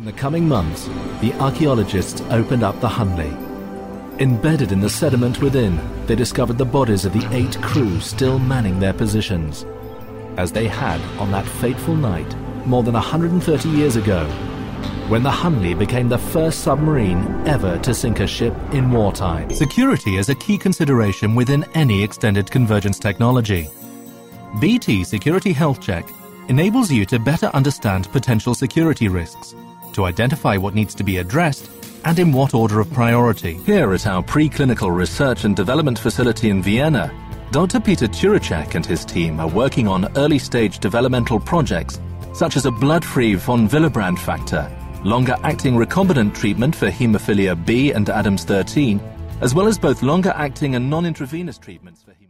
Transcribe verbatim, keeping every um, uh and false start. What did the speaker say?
In the coming months, the archaeologists opened up the Hunley. Embedded in the sediment within, they discovered the bodies of the eight crew still manning their positions, as they had on that fateful night more than one hundred thirty years ago, when the Hunley became the first submarine ever to sink a ship in wartime. Security is a key consideration within any extended convergence technology. B T Security Health Check enables you to better understand potential security risks, to identify what needs to be addressed, and in what order of priority. Here at our preclinical research and development facility in Vienna, Doctor Peter Turacek and his team are working on early-stage developmental projects such as a blood-free von Willebrand factor, longer-acting recombinant treatment for haemophilia B and Adams thirteen, as well as both longer-acting and non-intravenous treatments for